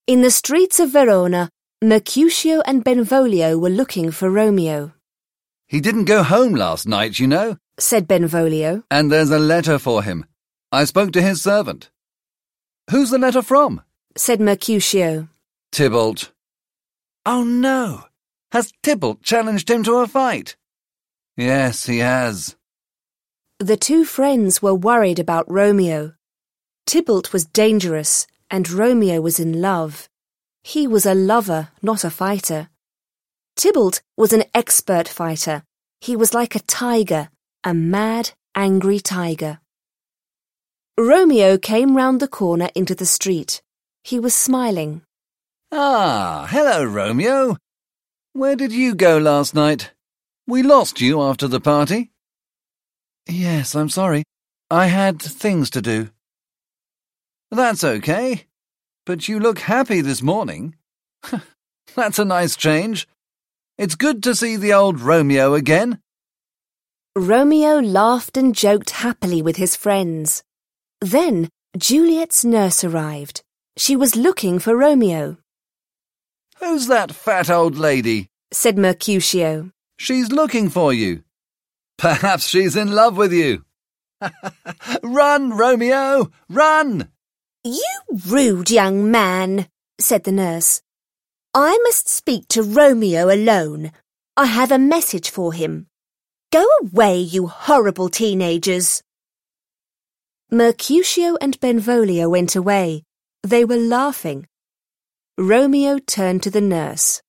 In the streets of Verona, Mercutio and Benvolio were looking for Romeo. "He didn't go home last night, you know," said Benvolio. "and there's a letter for him. I spoke to his servant." "Who's the letter from?" said Mercutio. "Tybalt." "Oh no! Has Tybalt challenged him to a fight?" "Yes, he has." The two friends were worried about Romeo. Tybalt was dangerous, and Romeo was in love. He was a lover, not a fighter. Tybalt was an expert fighter. He was like a tiger, a mad, angry tiger. Romeo came round the corner into the street. He was smiling. "Ah, hello, Romeo. Where did you go last night? We lost you after the party." "Yes, I'm sorry. I had things to do." "That's okay. But you look happy this morning." "That's a nice change. It's good to see the old Romeo again." Romeo laughed and joked happily with his friends. Then Juliet's nurse arrived. She was looking for Romeo. "Who's that fat old lady?" said Mercutio. "She's looking for you. Perhaps she's in love with you." "Run, Romeo, run!" "You rude young man," said the nurse. "I must speak to Romeo alone. I have a message for him. Go away, you horrible teenagers." Mercutio and Benvolio went away. They were laughing. Romeo turned to the nurse.